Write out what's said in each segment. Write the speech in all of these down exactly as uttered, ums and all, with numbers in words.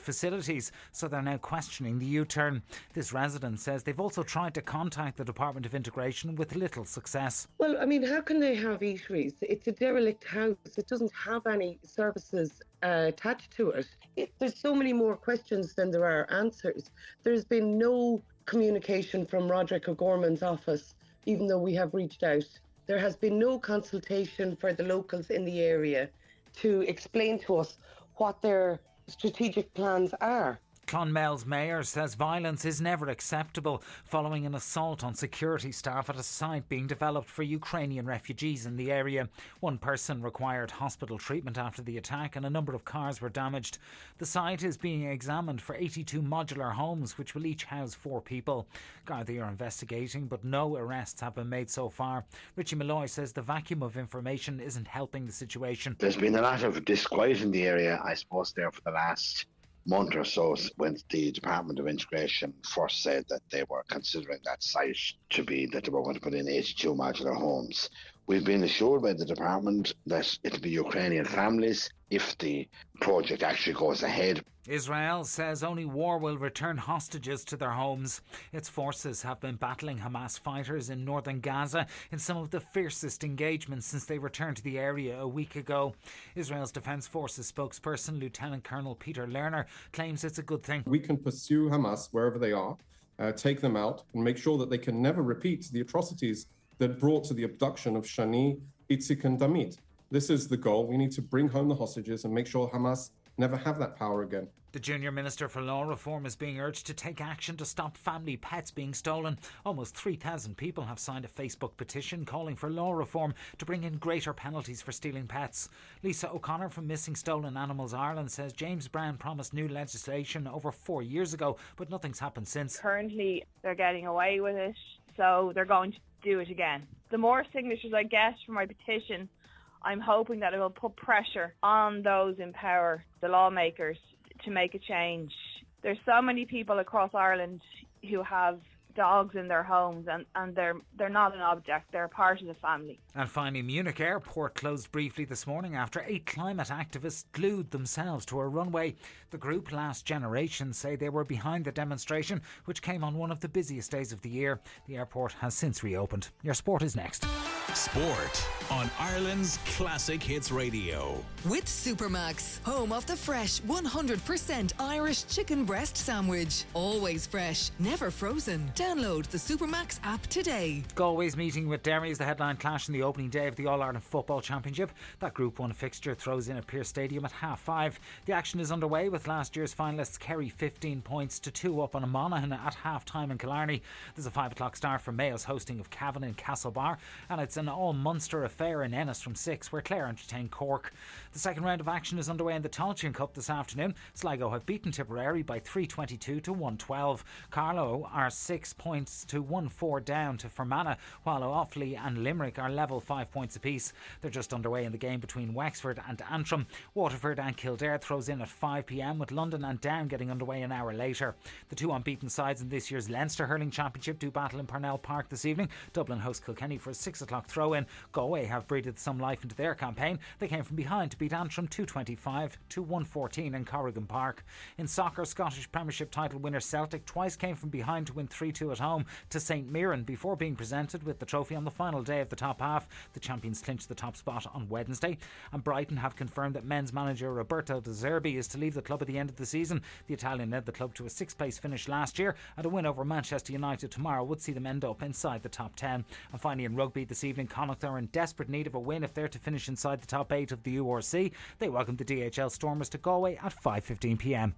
facilities, so they're now questioning the U-turn. This resident says they've also tried to contact the Department of Integration with little success. Well, I mean, how can they have eateries? It's a derelict house. It doesn't have any services uh, attached to it. it. There's so many more questions than there are answers. There's been no communication from Roderick O'Gorman's office, even though we have reached out. There has been no consultation for the locals in the area to explain to us what their strategic plans are. Clonmel's mayor says violence is never acceptable following an assault on security staff at a site being developed for Ukrainian refugees in the area. One person required hospital treatment after the attack and a number of cars were damaged. The site is being examined for eighty-two modular homes which will each house four people. Gardaí are investigating but no arrests have been made so far. Richie Malloy says the vacuum of information isn't helping the situation. There's been a lot of disquiet in the area, I suppose, there for the last month or so, when the Department of Integration first said that they were considering that site to be, that they were going to put in eighty-two modular homes. We've been assured by the department that it'll be Ukrainian families if the project actually goes ahead. Israel says only war will return hostages to their homes. Its forces have been battling Hamas fighters in northern Gaza in some of the fiercest engagements since they returned to the area a week ago. Israel's Defence Forces spokesperson, Lieutenant Colonel Peter Lerner, claims it's a good thing. We can pursue Hamas wherever they are, uh, take them out and make sure that they can never repeat the atrocities that brought to the abduction of Shani, Itzik and Damit. This is the goal. We need to bring home the hostages and make sure Hamas never have that power again. The Junior Minister for Law Reform is being urged to take action to stop family pets being stolen. Almost three thousand people have signed a Facebook petition calling for law reform to bring in greater penalties for stealing pets. Lisa O'Connor from Missing Stolen Animals Ireland says James Brown promised new legislation over four years ago, but nothing's happened since. Currently, they're getting away with it, so they're going to do it again. The more signatures I get for my petition, I'm hoping that it will put pressure on those in power, the lawmakers, to make a change. There's so many people across Ireland who have dogs in their homes and, and they're they're not an object, they're part of the family. And finally, Munich Airport closed briefly this morning after eight climate activists glued themselves to a runway. The group Last Generation say they were behind the demonstration, which came on one of the busiest days of the year. The airport has since reopened. Your sport is next. Sport on Ireland's Classic Hits Radio. With Supermax, home of the fresh one hundred percent Irish chicken breast sandwich. Always fresh, never frozen. Download the Supermax app today. Galway's meeting with Derry is the headline clash in the opening day of the All-Ireland Football Championship. That Group one fixture throws in at Pearse Stadium at half five. The action is underway with last year's finalists Kerry fifteen points to two up on Monaghan at half time in Killarney. There's a five o'clock start for Mayo's hosting of Cavan in Castlebar, and it's an all-Munster affair in Ennis from six, where Clare entertain Cork. The second round of action is underway in the Tailteann Cup this afternoon. Sligo have beaten Tipperary by three twenty-two to one twelve. Carlow are six points to one four down to Fermanagh, while Offaly and Limerick are level five points apiece. They're just underway in the game between Wexford and Antrim. Waterford and Kildare throws in at five p.m, with London and Down getting underway an hour later. The two unbeaten sides in this year's Leinster Hurling Championship do battle in Parnell Park this evening. Dublin host Kilkenny for a six o'clock throw-in. Galway have breathed some life into their campaign. They came from behind to beat Antrim two twenty-five to one fourteen in Corrigan Park. In soccer, Scottish Premiership title winner Celtic twice came from behind to win three two at home to St Mirren before being presented with the trophy on the final day of the top half. The champions clinched the top spot on Wednesday, and Brighton have confirmed that men's manager Roberto De Zerbi is to leave the club at the end of the season. The Italian led the club to a sixth place finish last year, and a win over Manchester United tomorrow would see them end up inside the top ten. And finally, in rugby this evening, Connacht are in desperate need of a win if they're to finish inside the top eight of the U R C. They welcome the D H L Stormers to Galway at five fifteen p.m.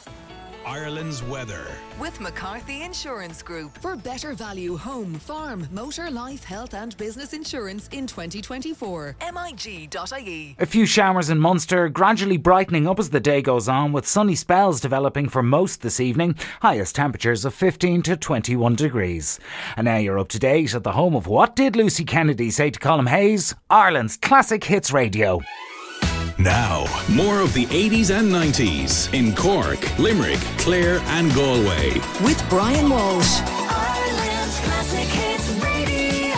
Ireland's weather. With McCarthy Insurance Group. For better value home, farm, motor, life, health and business insurance in twenty twenty-four. M I G dot I E. A few showers in Munster, gradually brightening up as the day goes on, with sunny spells developing for most this evening. Highest temperatures of fifteen to twenty-one degrees. And now you're up to date at the home of What Did Lucy Kennedy Say to Colm Hayes? Ireland's Classic Hits Radio. Now, more of the eighties and nineties in Cork, Limerick, Clare and Galway. With Brian Walsh. Ireland's Classic Hits Radio.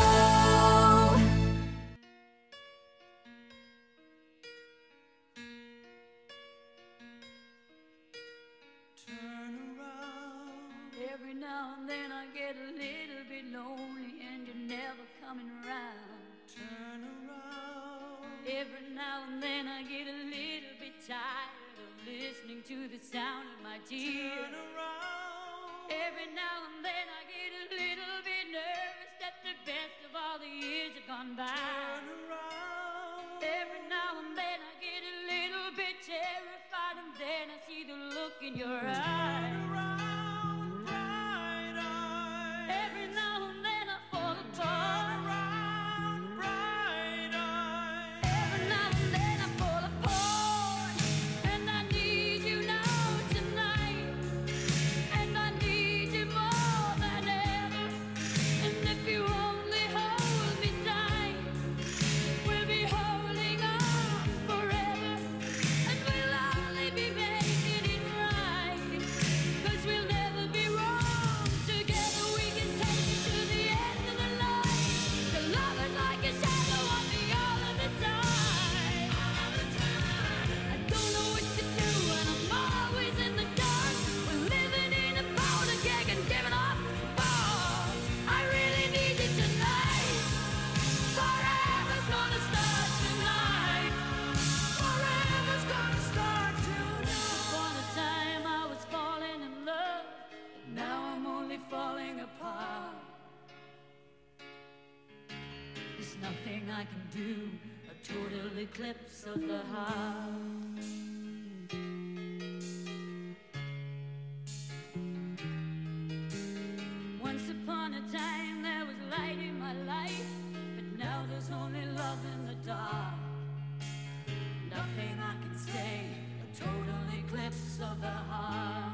coming round. Turn around. Every now and then I get a little bit tired of listening to the sound of my tears. Turn around. Every now and then I get a little bit nervous that the best of all the years have gone by. Turn around. Every now and then I get a little bit terrified, and then I see the look in your eyes. Turn around, bright eyes. Every now and then I fall apart. Turn around, bright eyes. Every now and then I fall apart, and I need you now tonight, and I need you more than ever. And if you only hold me tight, we'll be holding on forever, and we'll only be making it right, 'cause we'll never be wrong. Together we can take it to the end of the line. The love is like a shadow on me all of the time. I don't know what to do, and I'm always in the dark. We're living in a powder keg and giving off balls. I really need you tonight. Forever's gonna start tonight. Forever's gonna start tonight. Upon a time I was falling in love, but now I'm only falling apart. There's nothing I can do, a total eclipse of the heart. Once upon a time there was light in my life, but now there's only love in the dark. Nothing I can say, a total eclipse of the heart.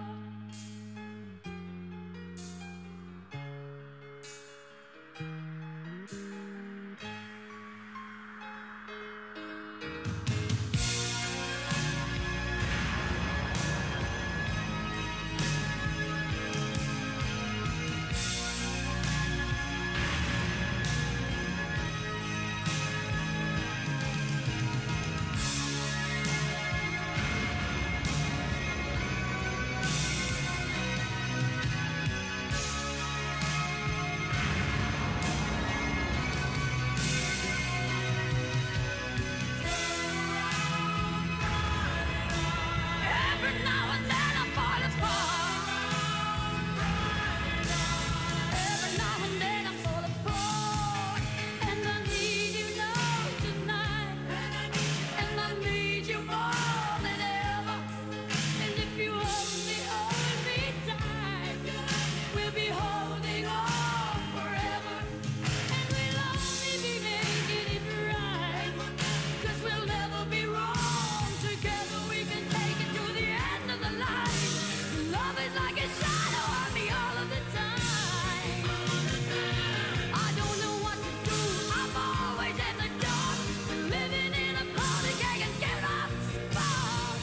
Every now and then I fall apart. Every now and then I fall apart, and I need you now tonight, and I need you more than ever. And if you only hold me tight, we'll be holding on forever, and we'll only be making it right, 'cause we'll never be wrong. Together we can take it to the end of the line. Love is like a shadow on me all of the time. I don't know what to do, I'm always in the dark. Living in a powder keg and giving off sparks.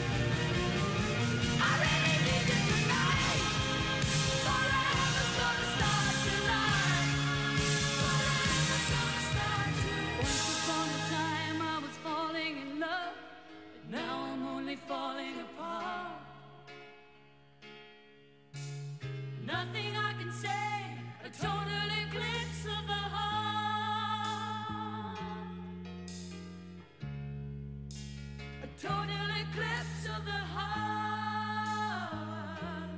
I really need you tonight. Forever's gonna start tonight. Forever's gonna start tonight. Once upon a time I was falling in love, but now I'm only falling apart. Nothing I can say, a total eclipse of the heart. A total eclipse of the heart.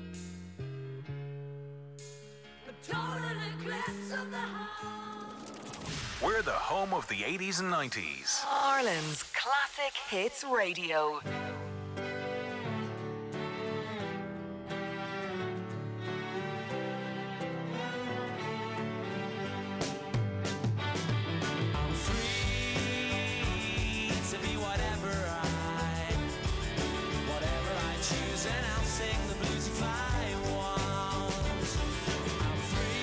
A total eclipse of the heart. We're the home of the eighties and nineties. Ireland's classic hits radio. I'm free to be whatever I, whatever I choose, and I'll sing the blues if I want. I'm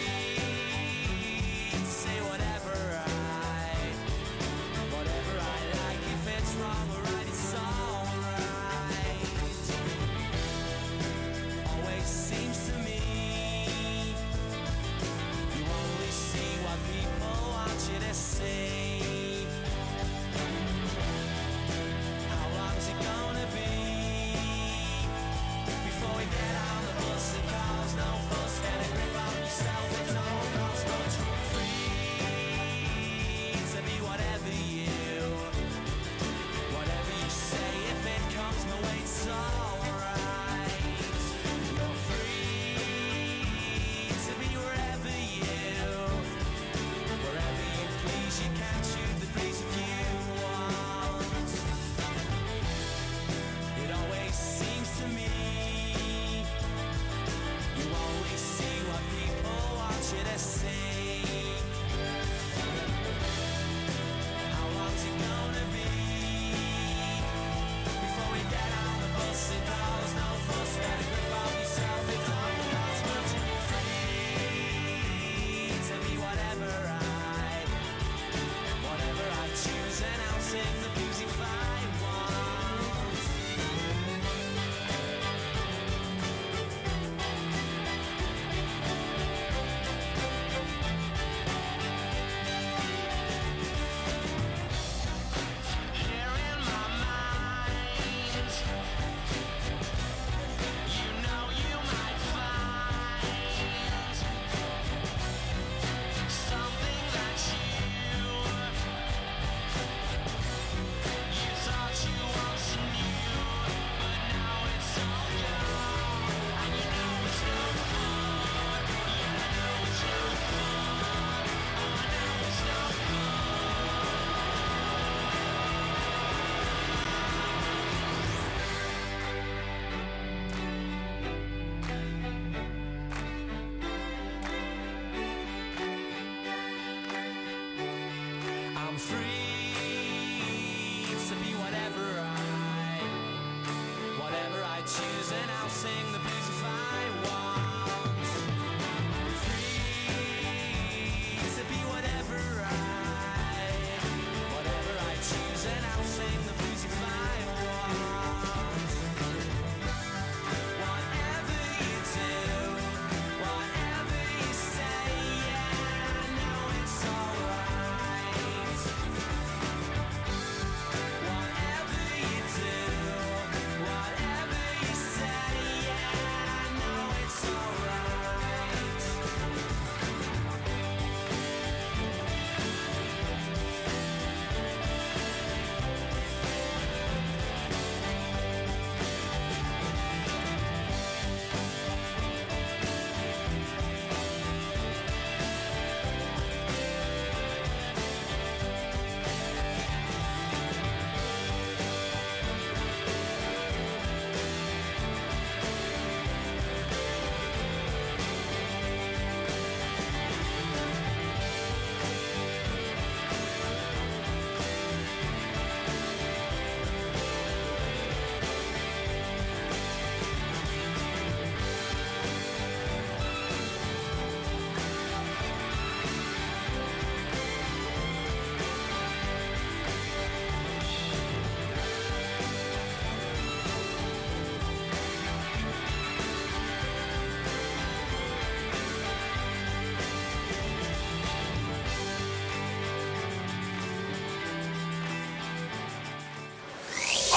free to say whatever I, whatever I like. If it's wrong or right, it's alright.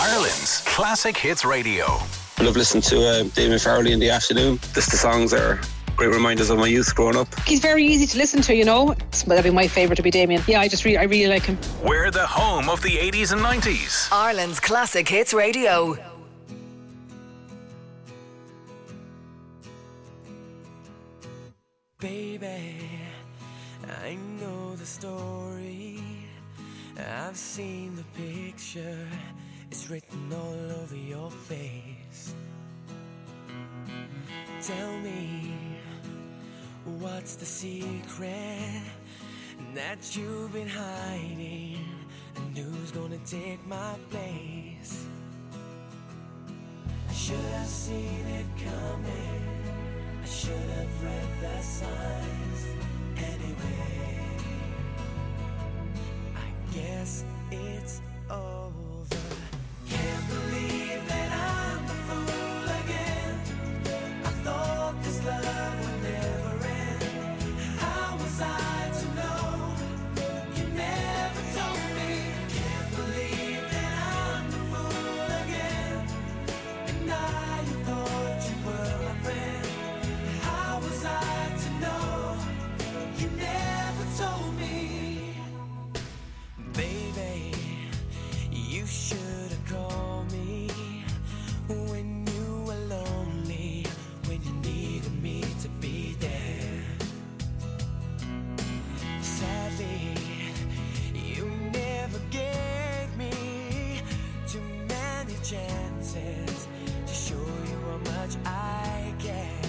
Ireland's Classic Hits Radio. I love listening to uh, Damien Farrelly in the afternoon. Just the songs are great reminders of my youth growing up. He's very easy to listen to, you know. That'd be my favourite to be Damien. Yeah, I just really, I really like him. We're the home of the eighties and nineties. Ireland's Classic Hits Radio. Baby, I know the story. I've seen the picture. It's written all over your face. Tell me, what's the secret that you've been hiding? And who's gonna take my place? I should have seen it coming. I should have read the signs. Anyway, I guess it's over. Can't believe that I'm the fool again. I thought this love would never end. How was I to know? You never told me. Can't believe that I'm the fool again. And now you thought you were my friend. How was I to know? You never told me. Baby, you should have called me when you were lonely, when you needed me to be there. Sadly, you never gave me too many chances to show you how much I care.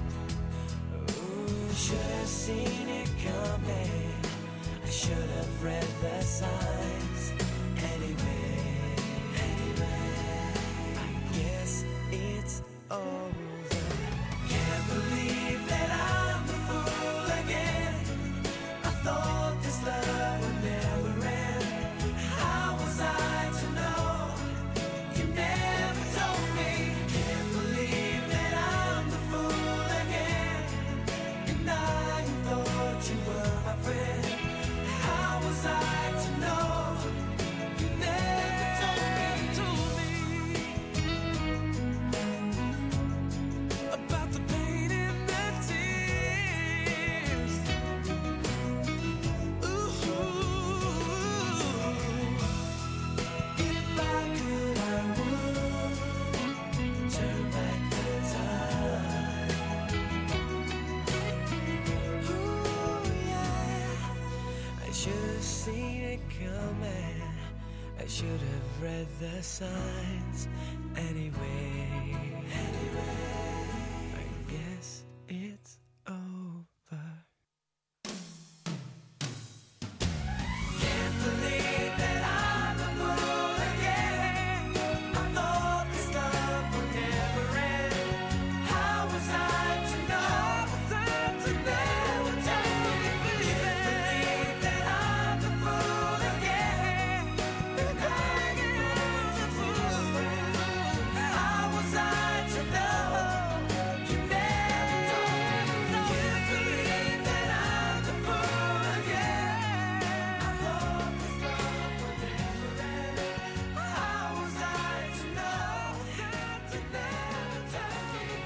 Ooh, should have seen it coming. I should have read the signs. Anyway, anyway, I guess it's over. Can't believe that I'm the fool again. I thought this love would never end. How was I to know? You never told me. Can't believe that I'm the fool again. And now you thought you were my friend. How was I to know? You never told me, about the pain and the tears. Ooh, if I could, I would turn back the time. Ooh, yeah. I should have seen it coming. I should have read the signs. Anyway, anyway, I guess it's over. Can't believe that I'm the fool again. I thought this love would never end. How was I to know? How was I to never tell me? Can't believe that I'm the fool again. And I am the fool. How was I to know? You never told me. Can't believe that I'm the fool again. I thought this love would never end. How was I to know? You never told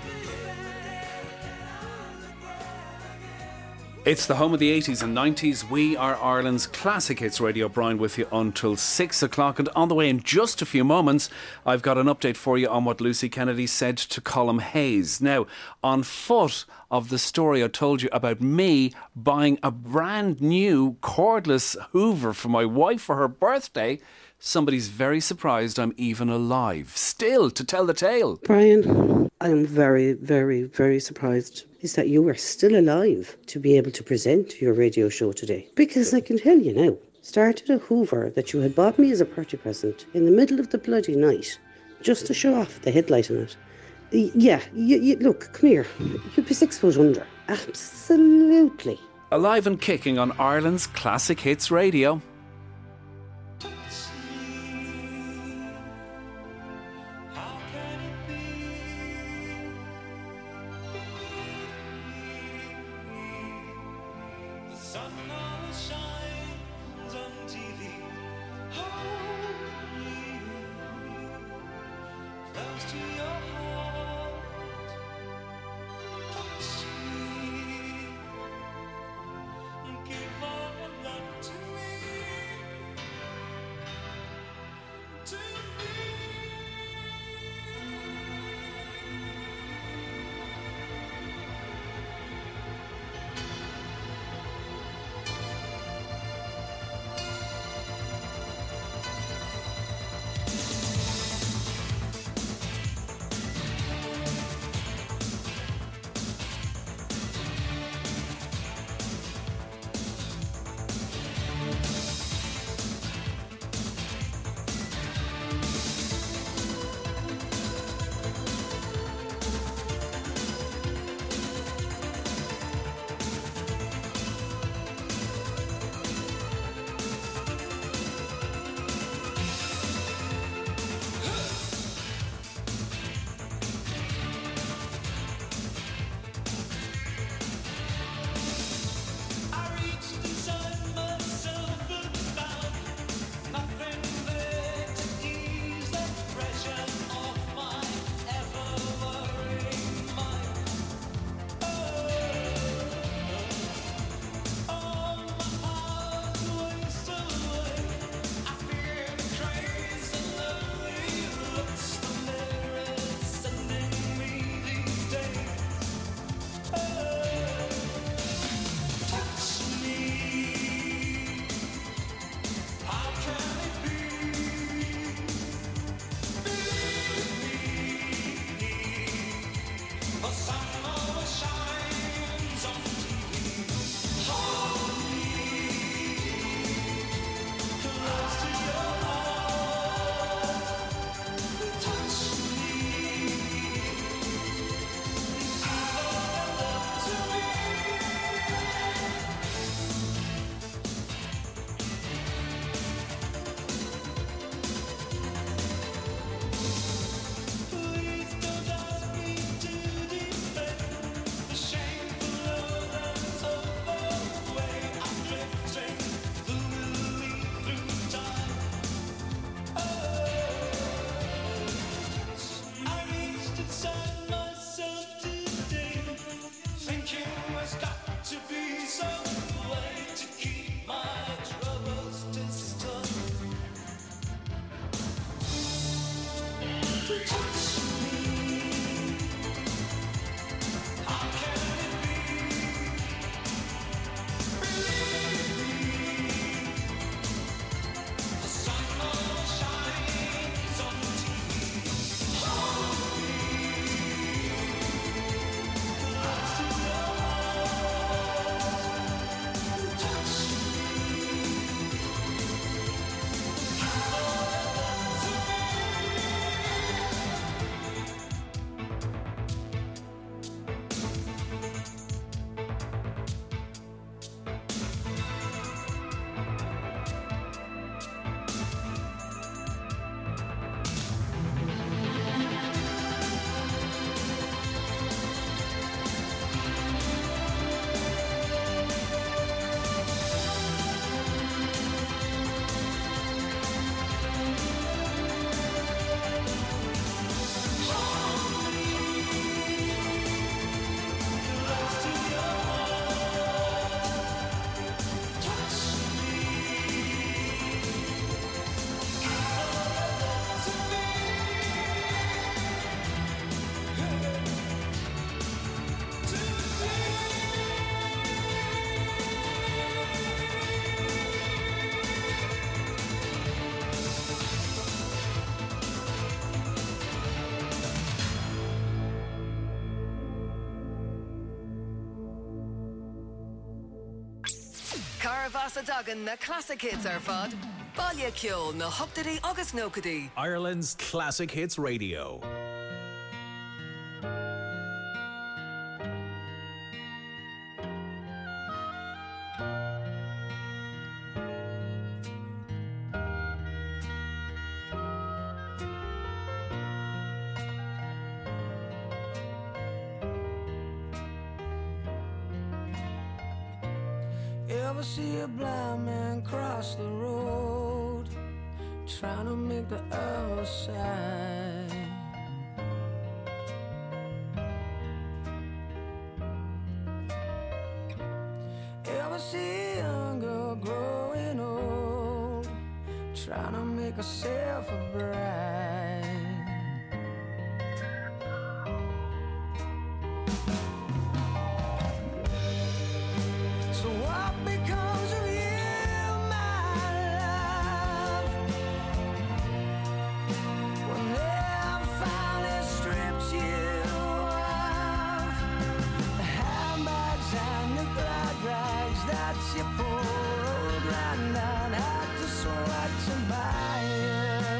me. It's the home of the eighties and nineties. We are Ireland's Classic Hits Radio. Brian with you until six o'clock. And on the way in just a few moments, I've got an update for you on what Lucy Kennedy said to Colm Hayes. Now, on foot of the story I told you about me buying a brand new cordless Hoover for my wife for her birthday, somebody's very surprised I'm even alive. Still, to tell the tale. Brian, I'm very, very, very surprised is that you are still alive to be able to present your radio show today. Because I can tell you now, started a Hoover that you had bought me as a birthday present in the middle of the bloody night, just to show off the headlight on it. Y- Yeah, you, you, look, come here. You'd be six foot under. Absolutely. Alive and kicking on Ireland's Classic Hits Radio. Arvasa Dagan na classic hits ar fad. Balya Kyo na Hoptidi August Nokadi. Ireland's Classic Hits Radio. Ever see a blind man cross the road, trying to make the other side? Ever see a young girl growing old, trying to make herself a bride? So what becomes of you, my love, when they have finally stripped you of the handbags and the glad rags that your poor old granddad had to sweat to buy you?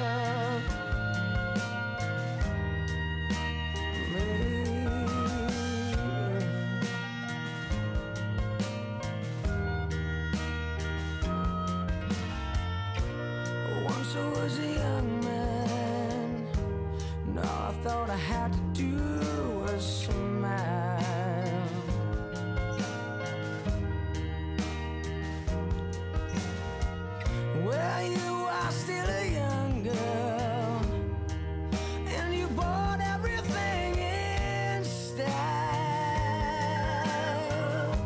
Once I was a young man, and all I thought I had to do was smile. Well, you are still a young girl, and you bought everything in style.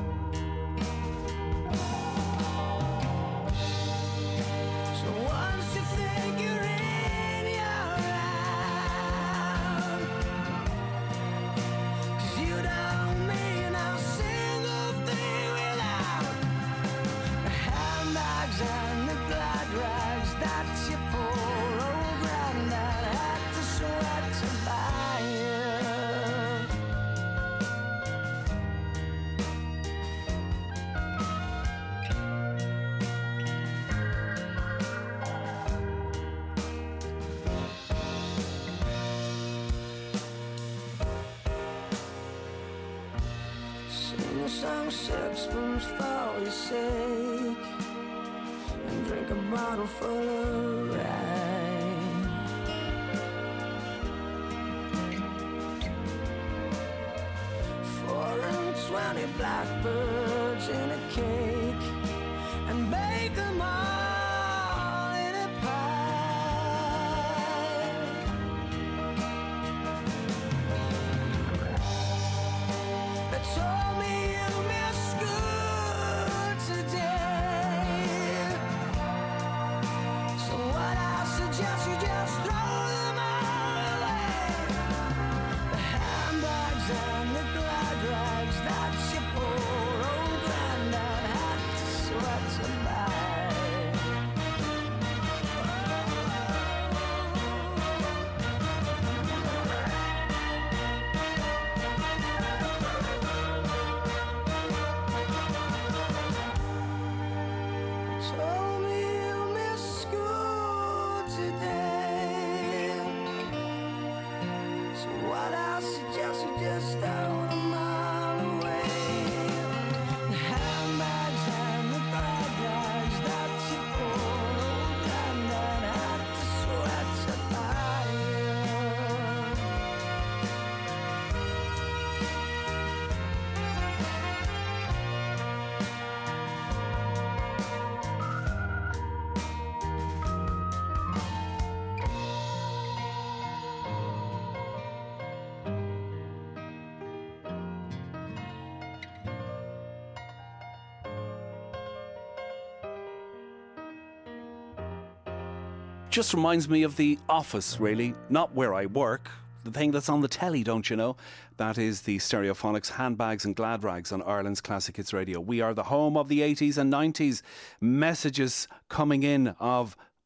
So once you think you're in your round, 'cause you don't mean a single thing without the handbags and the glad rags that your poor old granddad had to sweat to buy you. Sing a song sixpence for your sake, and drink a bottle full of rye. Four and twenty blackbirds in a cake, and bake them all in a pie. They told me you missed school today, so what I suggest you just throw them all away. The handbags and the glad rags that your poor old granddad had to sweat to buy. Told me you missed school today, so what I suggest you just throw them all away. The handbags and the glad rags that your poor old granddad had to sweat to buy you. Just reminds me of The Office, really. Not where I work. The thing that's on the telly, don't you know? That is the Stereophonics Handbags and Glad Rags on Ireland's Classic Hits Radio. We are the home of the eighties and nineties. Messages coming in of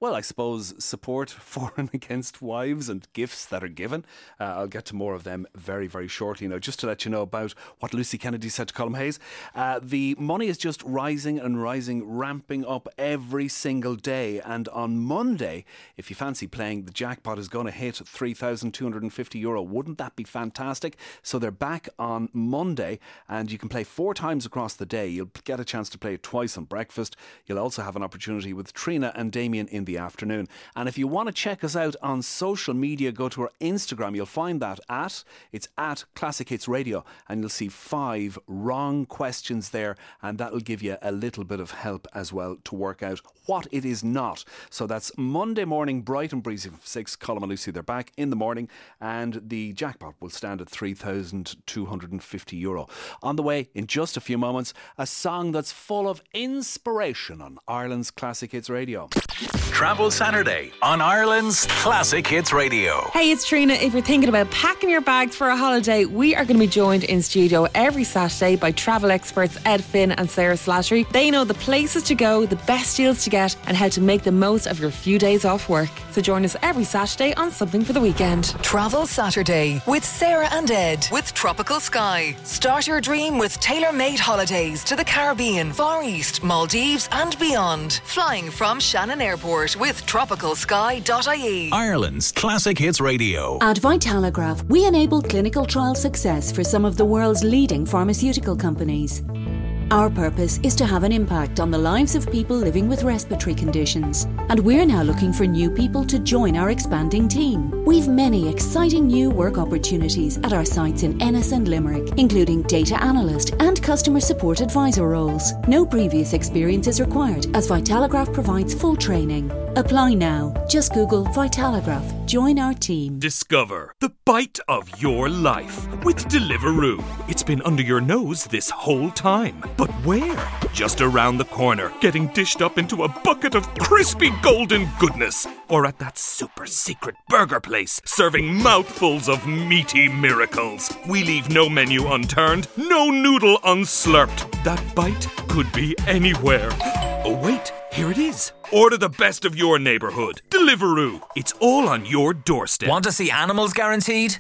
well, I suppose, support for and against wives and gifts that are given. Uh, I'll get to more of them very, very shortly. Now, just to let you know about what Lucy Kennedy said to Colm Hayes, uh, the money is just rising and rising, ramping up every single day. And on Monday, if you fancy playing, the jackpot is going to hit three thousand two hundred fifty euro. Wouldn't that be fantastic? So they're back on Monday, and you can play four times across the day. You'll get a chance to play twice on breakfast. You'll also have an opportunity with Trina and Damien in the afternoon. And if you want to check us out on social media, go to our Instagram. You'll find that at, it's at Classic Hits Radio, and you'll see five wrong questions there, and that'll give you a little bit of help as well to work out what it is not. So that's Monday morning, bright and breezy from six. Colm and Lucy, they're back in the morning, and the jackpot will stand at three thousand two hundred fifty euro. On the way, in just a few moments, a song that's full of inspiration on Ireland's Classic Hits Radio. Travel Saturday on Ireland's Classic Hits Radio. Hey, it's Trina. If you're thinking about packing your bags for a holiday, we are going to be joined in studio every Saturday by travel experts Ed Finn and Sarah Slattery. They know the places to go, the best deals to get, and how to make the most of your few days off work. So join us every Saturday on Something for the Weekend. Travel Saturday with Sarah and Ed with Tropical Sky. Start your dream with tailor-made holidays to the Caribbean, Far East, Maldives and beyond. Flying from Shannon Airport with tropical sky dot I E. Ireland's Classic Hits Radio. At Vitalagraph, we enable clinical trial success for some of the world's leading pharmaceutical companies. Our purpose is to have an impact on the lives of people living with respiratory conditions, and we're now looking for new people to join our expanding team. We've many exciting new work opportunities at our sites in Ennis and Limerick, including data analyst and customer support advisor roles. No previous experience is required, as Vitalagraph provides full training. Apply now. Just Google Vitalagraph. Join our team. Discover the bite of your life with Deliveroo. It's been under your nose this whole time. But where? Just around the corner, getting dished up into a bucket of crispy golden goodness. Or at that super secret burger place, serving mouthfuls of meaty miracles. We leave no menu unturned, no noodle unslurped. That bite could be anywhere. Oh wait, here it is. Order the best of your neighbourhood. Deliveroo. It's all on your doorstep. Want to see animals guaranteed?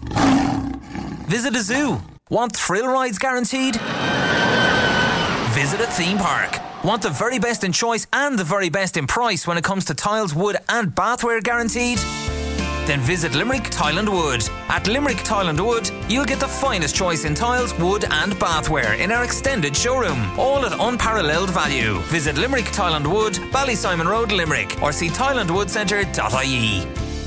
Visit a zoo. Want thrill rides guaranteed? Visit a theme park. Want the very best in choice and the very best in price when it comes to tiles, wood and bathware guaranteed? Then visit Limerick Tile and Wood. At Limerick Tile and Wood, you'll get the finest choice in tiles, wood and bathware in our extended showroom, all at unparalleled value. Visit Limerick Tile and Wood, Ballysimon Road, Limerick, or see tile and wood centre dot I E.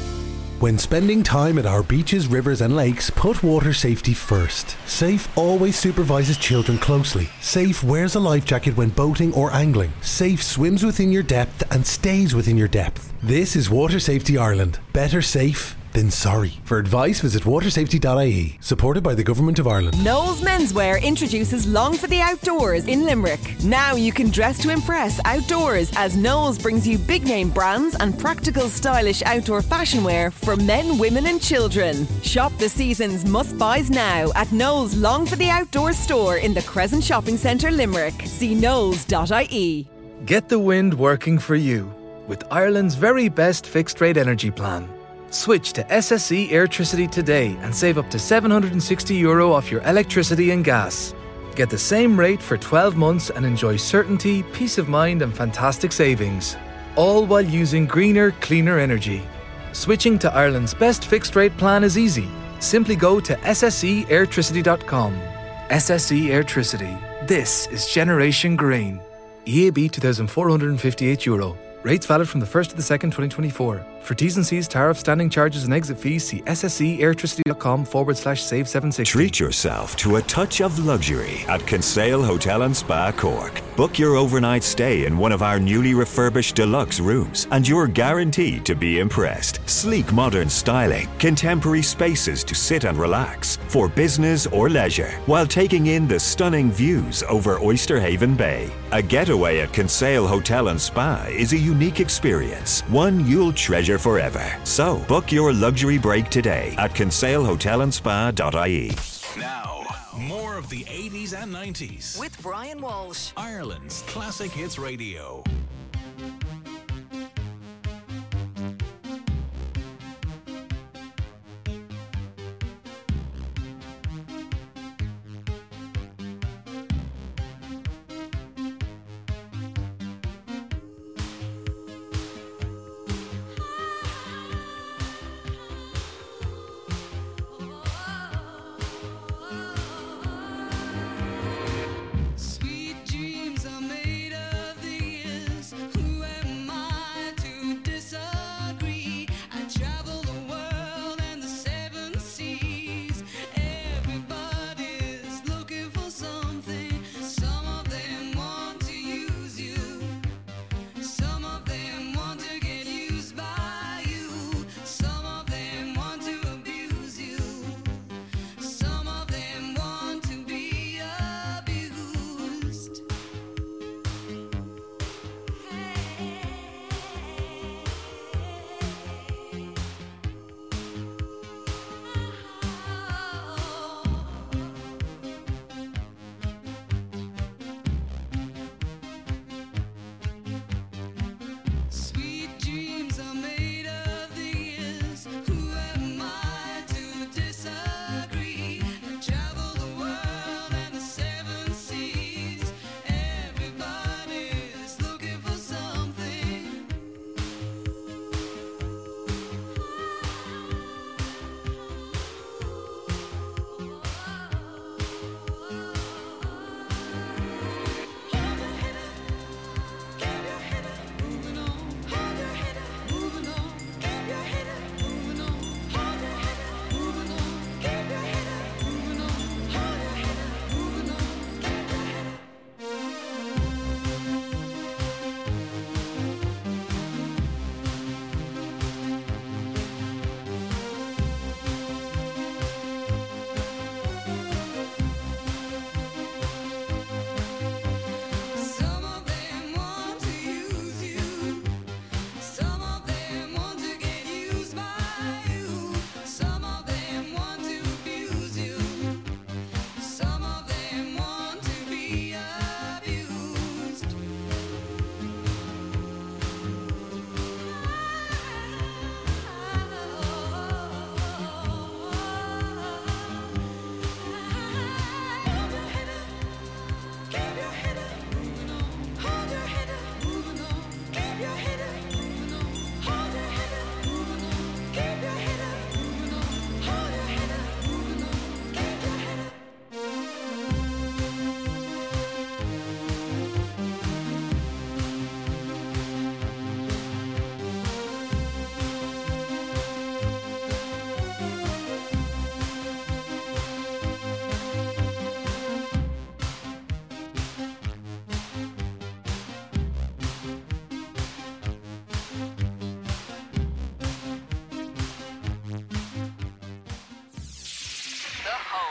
When spending time at our beaches, rivers and lakes, put water safety first. Safe always supervises children closely. Safe wears a life jacket when boating or angling. Safe swims within your depth and stays within your depth. This is Water Safety Ireland. Better safe than sorry. For advice, visit water safety dot I E. Supported by the Government of Ireland. Knowles Menswear introduces Long for the Outdoors in Limerick. Now you can dress to impress outdoors, as Knowles brings you big name brands and practical stylish outdoor fashion wear for men, women and children. Shop the season's must buys now at Knowles Long for the Outdoors store in the Crescent Shopping Centre, Limerick. See knowles dot I E. Get the wind working for you with Ireland's very best fixed rate energy plan. Switch to S S E Airtricity today and save up to seven hundred sixty euro off your electricity and gas. Get the same rate for twelve months and enjoy certainty, peace of mind and fantastic savings. All while using greener, cleaner energy. Switching to Ireland's best fixed rate plan is easy. Simply go to s s e airtricity dot com. S S E Airtricity. This is Generation Green. E A B two thousand four hundred fifty-eight euro. Rates valid from the first to the second, twenty twenty-four. For T's and C's, tariff, standing charges and exit fees, see sseairtricity.com forward slash save seven sixty. Treat yourself to a touch of luxury at Kinsale Hotel and Spa Cork. Book your overnight stay in one of our newly refurbished deluxe rooms and you're guaranteed to be impressed. Sleek modern styling, contemporary spaces to sit and relax for business or leisure while taking in the stunning views over Oyster Haven Bay. A getaway at Kinsale Hotel and Spa is a unique experience, one you'll treasure forever. So book your luxury break today at kinsale hotel and spa dot I E. Now, more of the eighties and nineties with Brian Walsh. Ireland's Classic Hits Radio.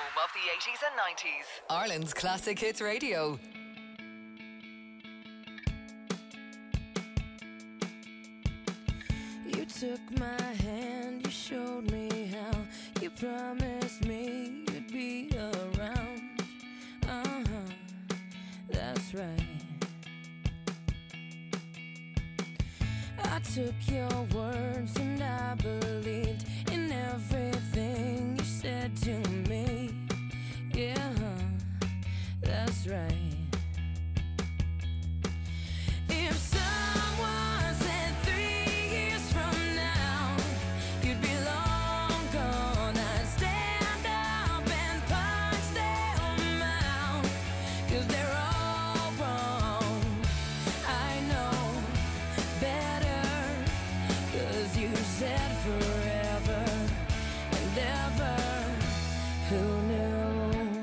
home of the eighties and nineties. Ireland's Classic Hits Radio. You took my hand, you showed me how. You promised me you'd be around. Uh-huh, that's right. I took your words and I believed in everything you said to me. Yeah, that's right. If someone said three years from now you'd be long gone, I'd stand up and punch them out, 'cause they're all wrong. I know better, 'cause you said forever and ever. Who knew?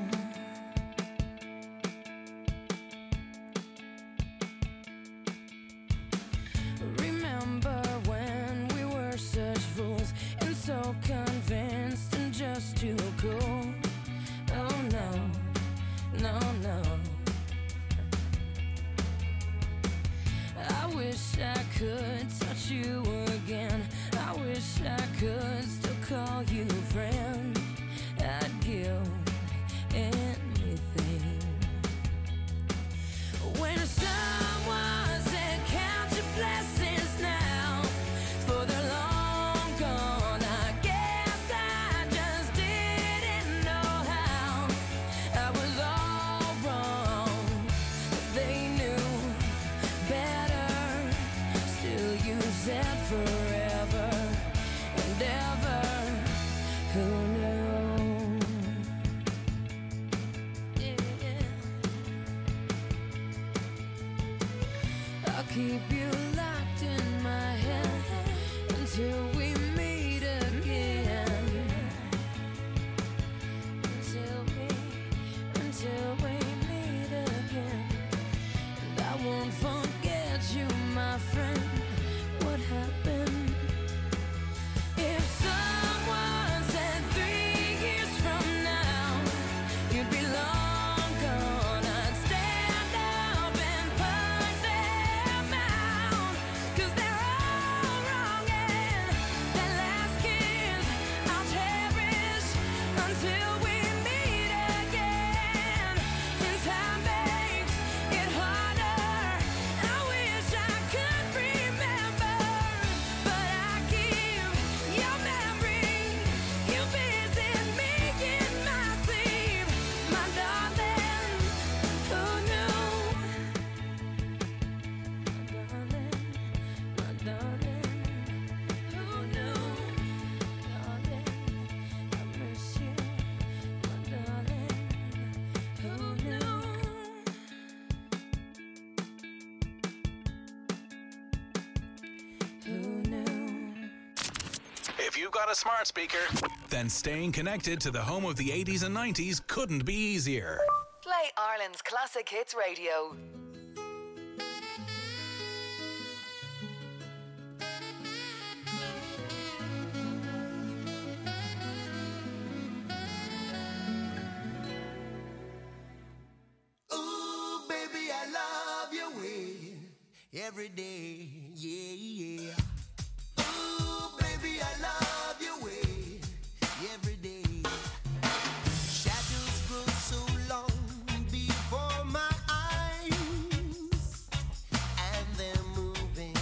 Remember when we were such fools and so convinced and just too cool? Oh no, no, no. I wish I could touch you again. I wish I could still call you friend. I'd give anything. When someone said count your blessings now, for they're long gone, I guess I just didn't know how. I was all wrong, but they knew better. Still you said forever and ever. Who knew? Yeah. I'll keep you locked in my head until we meet again. Until we, until we meet again. And I won't forget you, my friend. What happened? If someone said three years from now you'd be long gone, I'd stand up and punch them out, 'cause they're all wrong, and that last kiss I'll cherish until we meet again. And time makes it harder. I wish I could remember, but I keep your memory. You visit me in my sleep, my darling. Who knew? My darling, my darling. Who knew? Darling, I miss you, my darling. Who knew? Who knew? If you've got a smart speaker, then staying connected to the home of the eighties and nineties couldn't be easier. Play Ireland's Classic Hits Radio. Ooh, baby, I love your way every day, yeah, yeah. Ooh, baby, I love your way every day. Shadows grow so long before my eyes, and they're moving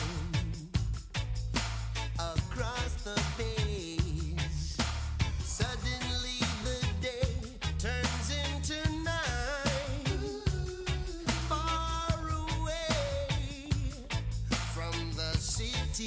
across the page. Suddenly the day turns into night, far away from the city.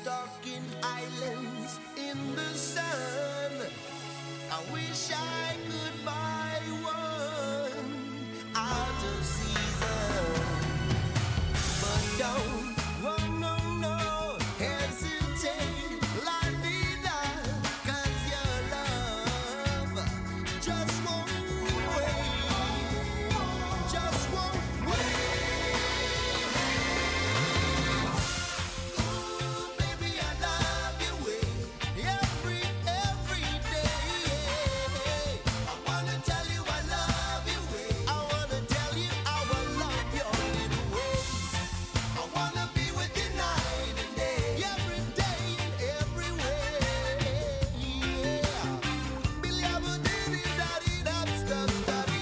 stuck in islands in the sun. I wish I could buy one out of season. But don't, oh no, no, hesitate, la vida, 'cause your love just won't wait, just won't wait. Ooh, baby, I love your way, every, every day. I wanna tell you I love your way, I wanna tell you how I love your little ways. I wanna be with you night and day, every day and every way. Yeah. Billy, I'm a diddy, daddy, that's the study.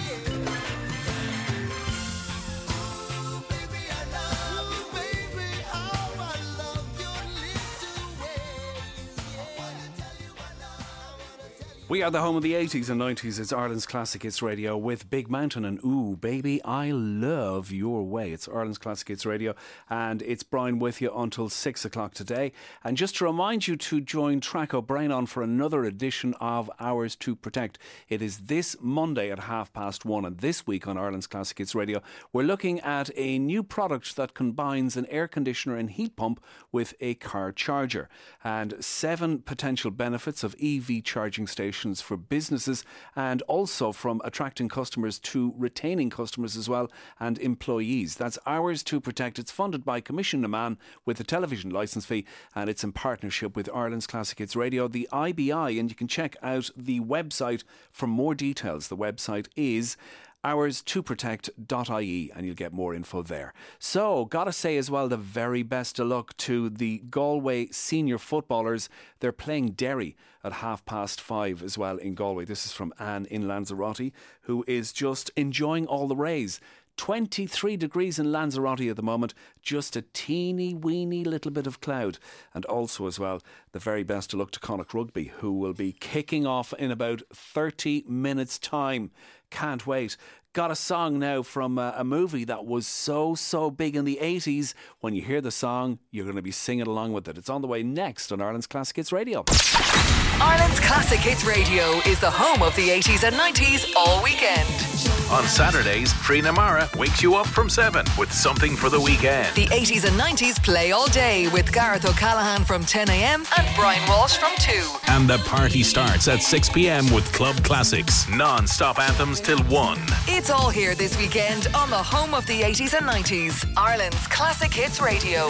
Ooh, baby, I love you, baby, how I love your little ways. I wanna tell you I love, I wanna tell you. We are the home of the eighties and nineties. It's Ireland's Classic Hits Radio with Big Mountain and Ooh, Baby, I Love Your Way. It's Ireland's Classic Hits Radio and it's Brian with you until six o'clock today. And just to remind you to join Track O'Brien on for another edition of Hours to Protect. It is this Monday at half past one, and this week on Ireland's Classic Hits Radio, we're looking at a new product that combines an air conditioner and heat pump with a car charger, and seven potential benefits of E V charging stations for businesses, and also from attracting customers to retaining customers as well, and employees. That's Hours to Protect. It's funded by Commission na Man with a television licence fee, and it's in partnership with Ireland's Classic Hits Radio, the I B I, and you can check out the website for more details. The website is hours to protect dot I E and you'll get more info there. So, gotta say as well, the very best of luck to the Galway senior footballers. They're playing Derry at half past five as well in Galway. This is from Anne in Lanzarote, who is just enjoying all the rays. twenty-three degrees in Lanzarote at the moment, just a teeny weeny little bit of cloud. And also as well, the very best of luck to Connacht Rugby, who will be kicking off in about thirty minutes time. Can't wait. Got a song now from a, a movie that was so, so big in the eighties. When you hear the song, you're going to be singing along with it. It's on the way next on Ireland's Classic Hits Radio. Ireland's Classic Hits Radio is the home of the eighties and nineties all weekend. On Saturdays, Trina Mara wakes you up from seven with something for the weekend. The eighties and nineties play all day with Gareth O'Callaghan from ten a.m. and Brian Walsh from two. And the party starts at six p.m. with Club Classics. Non-stop anthems till one. It's all here this weekend on the home of the eighties and nineties. Ireland's Classic Hits Radio.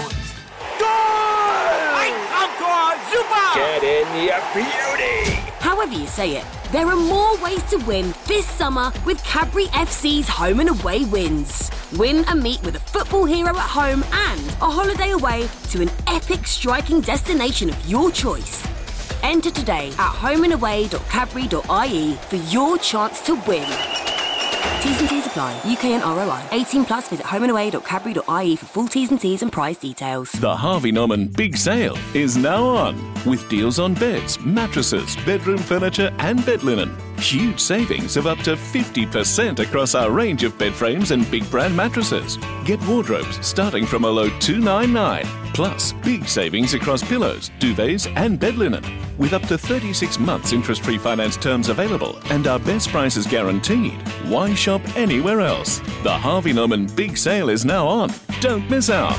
Get in, you beauty! However you say it, there are more ways to win this summer with Cadbury F C's home and away wins. Win and meet with a football hero at home and a holiday away to an epic striking destination of your choice. Enter today at home and away dot cadbury dot I E for your chance to win. T's and C's apply. U K and R O I. eighteen plus. Visit home and away dot cadbury dot I E for full T's and C's and price details. The Harvey Norman Big Sale is now on, with deals on beds, mattresses, bedroom furniture and bed linen. Huge savings of up to fifty percent across our range of bed frames and big brand mattresses. Get wardrobes starting from a low two ninety-nine. Plus, big savings across pillows, duvets and bed linen. With up to thirty-six months interest-free finance terms available and our best prices guaranteed. Why shop anywhere else? The Harvey Norman Big Sale is now on. Don't miss out.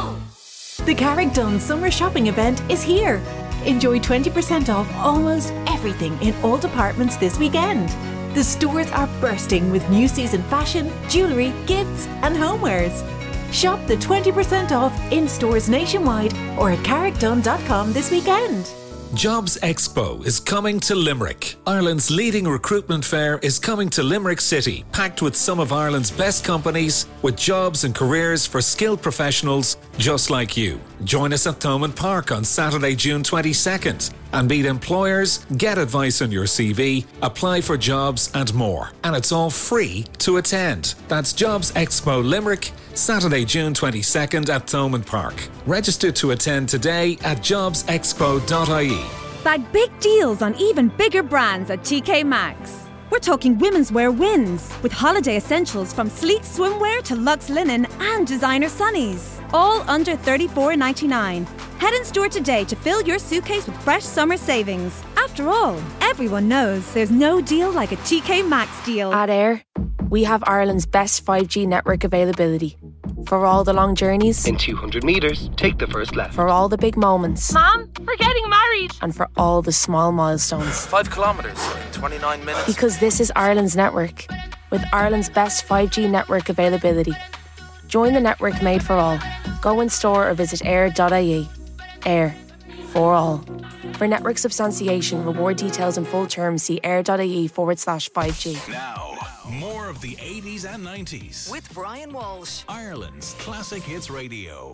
The Carrick-Dunn Summer Shopping Event is here. Enjoy twenty percent off almost everything in all departments this weekend. The stores are bursting with new season fashion, jewellery, gifts and homewares. Shop the twenty percent off in stores nationwide or at carrick dunn dot com this weekend. Jobs Expo is coming to Limerick. Ireland's leading recruitment fair is coming to Limerick City, packed with some of Ireland's best companies with jobs and careers for skilled professionals just like you. Join us at Thomond Park on Saturday, June twenty-second and meet employers, get advice on your C V, apply for jobs and more. And it's all free to attend. That's Jobs Expo Limerick, Saturday, June twenty-second at Thomond Park. Register to attend today at jobs expo dot I E. Bag big deals on even bigger brands at T K Maxx. We're talking women's wear wins, with holiday essentials from sleek swimwear to luxe linen and designer sunnies. All under thirty-four ninety-nine. Head in store today to fill your suitcase with fresh summer savings. After all, everyone knows there's no deal like a T K Maxx deal. At Air, we have Ireland's best five G network availability. For all the long journeys. In two hundred metres, take the first left. For all the big moments. Mom, we're getting married. And for all the small milestones. Five kilometres in twenty-nine minutes. Because this is Ireland's network. With Ireland's best five G network availability. Join the network made for all. Go in store or visit air dot I E. Air. For all. For network substantiation, reward details and full terms, see air.ie forward slash 5G. Now, more of the eighties and nineties. With Brian Walsh. Ireland's Classic Hits Radio.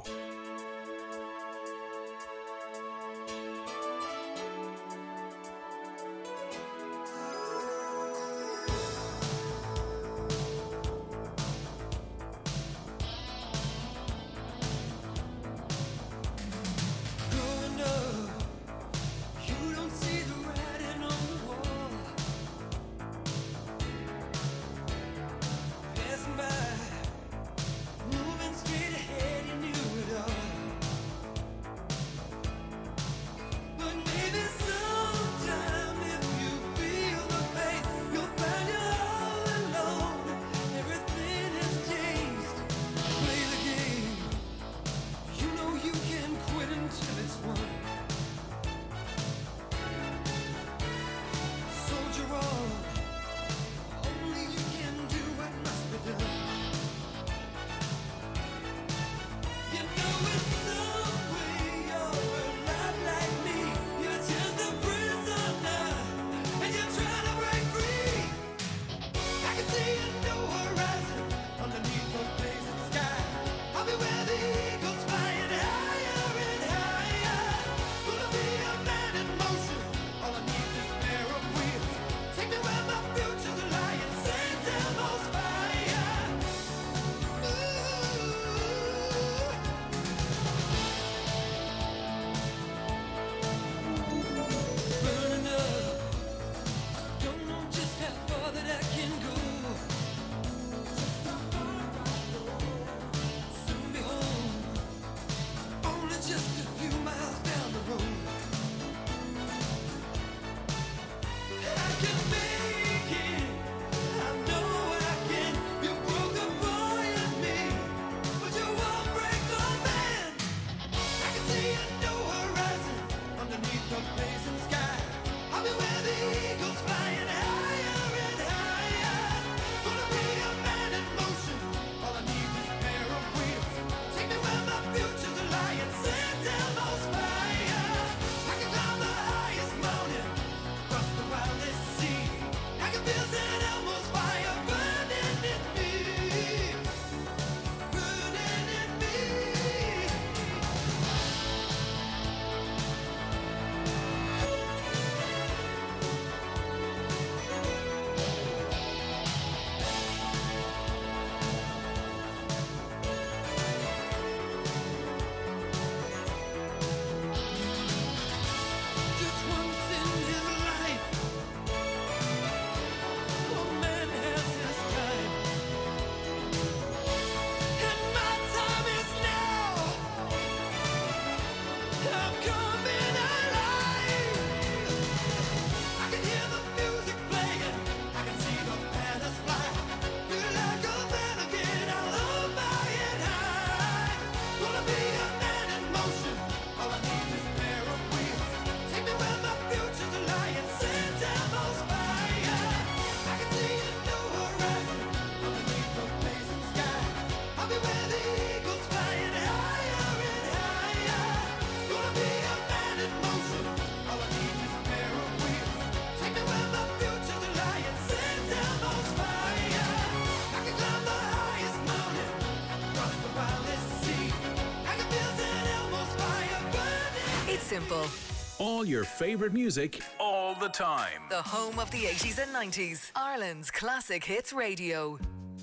Simple. All your favourite music, all the time. The home of the eighties and nineties. Ireland's Classic Hits Radio.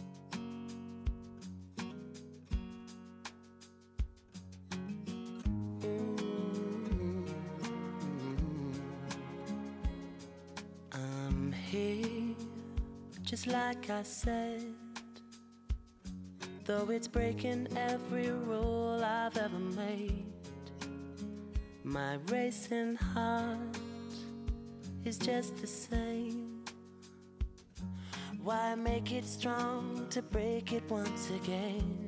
I'm here, just like I said. Though it's breaking every rule I've ever made. My racing heart is just the same. Why make it strong to break it once again?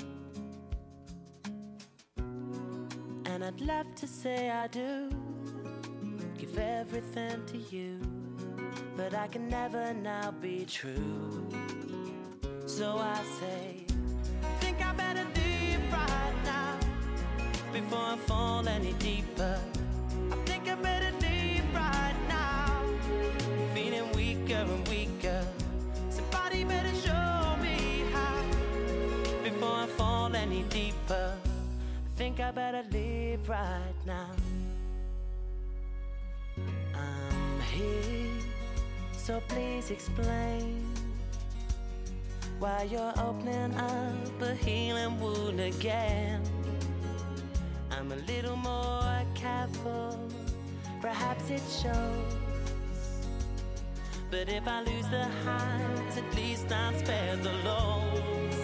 And I'd love to say I do give everything to you, but I can never now be true. So I say, I think I better leave right now before I fall any deeper. I think I better leave right now, feeling weaker and weaker. Somebody better show me how before I fall any deeper. I think I better leave right now. I'm here, so please explain why you're opening up a healing wound again. I'm a little more careful, perhaps it shows. But if I lose the highs, at least I'm spared the lows.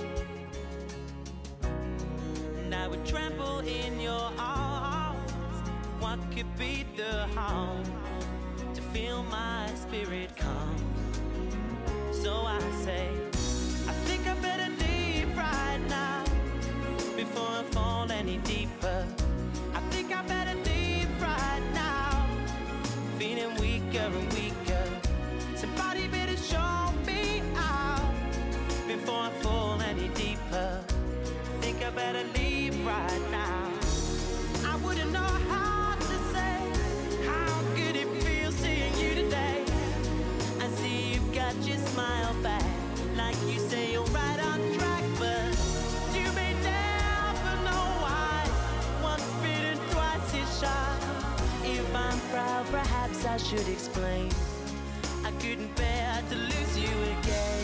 And I would trample in your arms. What could be the harm to feel my spirit calm? So I say, I think I better leave right now before I fall any deeper. I think I better leave right now, feeling weaker and weaker. Somebody better show me out before I fall any deeper. I think I better leave right now. I wouldn't know how to say how good it feels seeing you today. I see you've got your smile back, like you say you're right on track, but you may never know why. Once bitten, twice is shy. If I'm proud, perhaps I should explain. I couldn't bear to lose you again.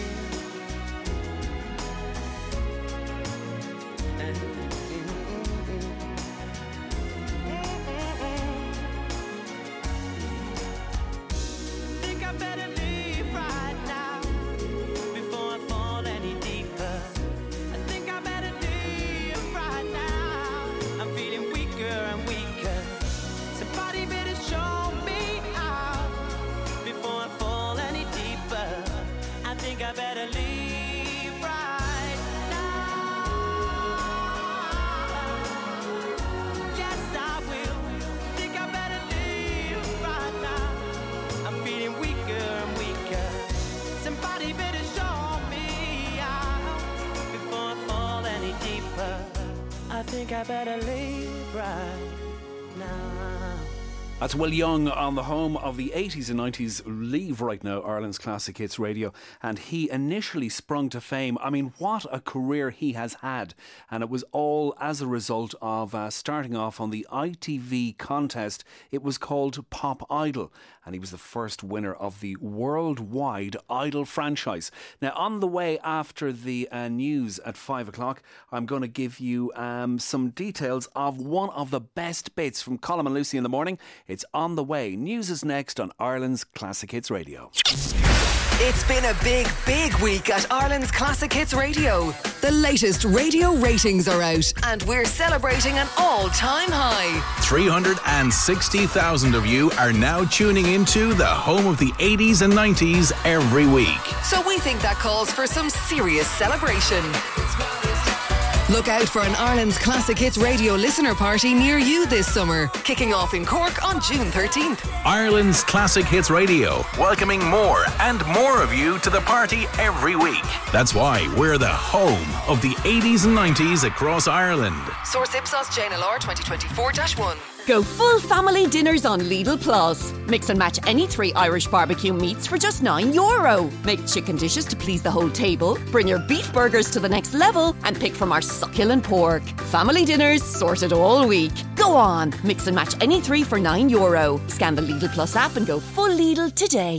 Think I better leave right now before I fall any deeper. I think I better leave right now. I'm feeling weaker and weaker. Somebody better show me out before I fall any deeper. I think I better leave right now. Yes, I will. Think I better leave right now. I'm feeling weaker and weaker. Somebody better show me out before I fall any deeper. I think I better leave right now. That's Will Young on the home of the eighties and nineties. Leave right now, Ireland's Classic Hits Radio. And he initially sprung to fame. I mean, what a career he has had. And it was all as a result of uh, starting off on the I T V contest. It was called Pop Idol. And he was the first winner of the worldwide Idol franchise. Now, on the way after the uh, news at five o'clock, I'm going to give you um, some details of one of the best bits from Colm and Lucy in the morning. It's on the way. News is next on Ireland's Classic Hits Radio. It's been a big, big week at Ireland's Classic Hits Radio. The latest radio ratings are out, and we're celebrating an all-time high. three hundred sixty thousand of you are now tuning into the home of the eighties and nineties every week. So we think that calls for some serious celebration. Look out for an Ireland's Classic Hits Radio listener party near you this summer, kicking off in Cork on June thirteenth. Ireland's Classic Hits Radio, welcoming more and more of you to the party every week. That's why we're the home of the eighties and nineties across Ireland. Source Ipsos J N L R twenty twenty-four dash one. Go full family dinners on Lidl Plus. Mix and match any three Irish barbecue meats for just nine euro. Make chicken dishes to please the whole table. Bring your beef burgers to the next level and pick from our succulent pork. Family dinners sorted all week. Go on, mix and match any three for nine euro. Scan the Lidl Plus app and go full Lidl today.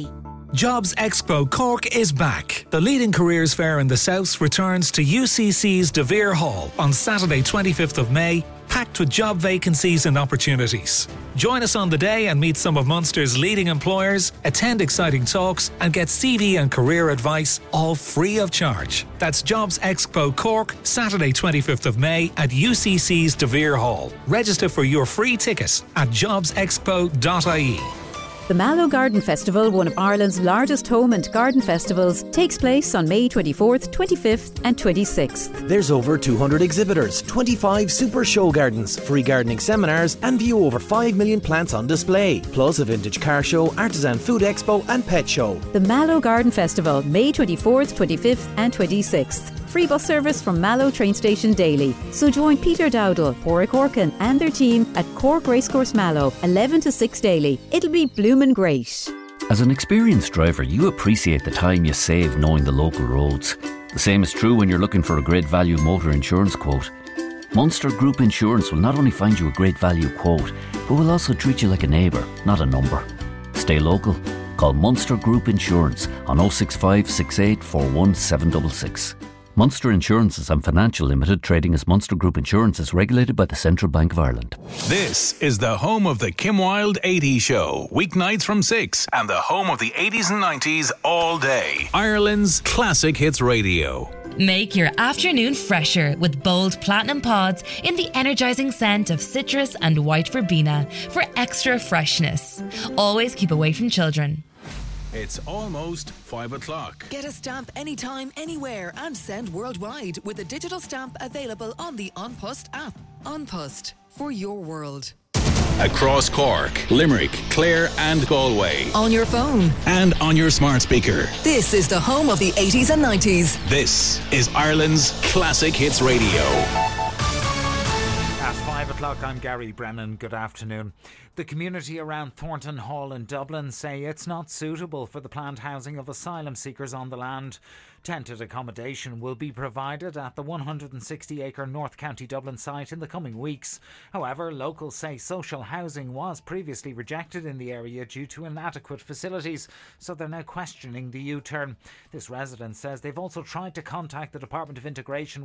Jobs Expo Cork is back. The leading careers fair in the South returns to U C C's De Vere Hall on Saturday twenty-fifth of May, packed with job vacancies and opportunities. Join us on the day and meet some of Munster's leading employers, attend exciting talks and get C V and career advice, all free of charge. That's Jobs Expo Cork, Saturday twenty-fifth of May at U C C's De Vere Hall. Register for your free ticket at jobs expo dot I E. The Mallow Garden Festival, one of Ireland's largest home and garden festivals, takes place on May twenty-fourth, twenty-fifth and twenty-sixth. There's over two hundred exhibitors, twenty-five super show gardens, free gardening seminars and view over five million plants on display, plus a vintage car show, artisan food expo and pet show. The Mallow Garden Festival, May twenty-fourth, twenty-fifth and twenty-sixth. Free bus service from Mallow train station daily. So join Peter Dowdall, Porrick Orkin and their team at Cork Racecourse Mallow, eleven to six daily. It'll be bloomin' great. As an experienced driver, you appreciate the time you save knowing the local roads. The same is true when you're looking for a great value motor insurance quote. Munster Group Insurance will not only find you a great value quote, but will also treat you like a neighbour, not a number. Stay local. Call Munster Group Insurance on oh six five, six eight four one, seven six six. Munster Insurances and Financial Limited, trading as Munster Group Insurance, is regulated by the Central Bank of Ireland. This is the home of the Kim Wilde eighties Show, weeknights from six, and the home of the eighties and nineties all day. Ireland's classic hits radio. Make your afternoon fresher with bold platinum pods in the energising scent of citrus and white verbena for extra freshness. Always keep away from children. It's almost five o'clock. Get a stamp anytime, anywhere and send worldwide with a digital stamp available on the An Post app. An Post, for your world. Across Cork, Limerick, Clare and Galway. On your phone. And on your smart speaker. This is the home of the eighties and nineties. This is Ireland's classic hits radio. At five o'clock, I'm Gary Brennan. Good afternoon. The community around Thornton Hall in Dublin say it's not suitable for the planned housing of asylum seekers on the land. Tented accommodation will be provided at the one hundred sixty acre North County Dublin site in the coming weeks. However, locals say social housing was previously rejected in the area due to inadequate facilities, so they're now questioning the U-turn. This resident says they've also tried to contact the Department of Integration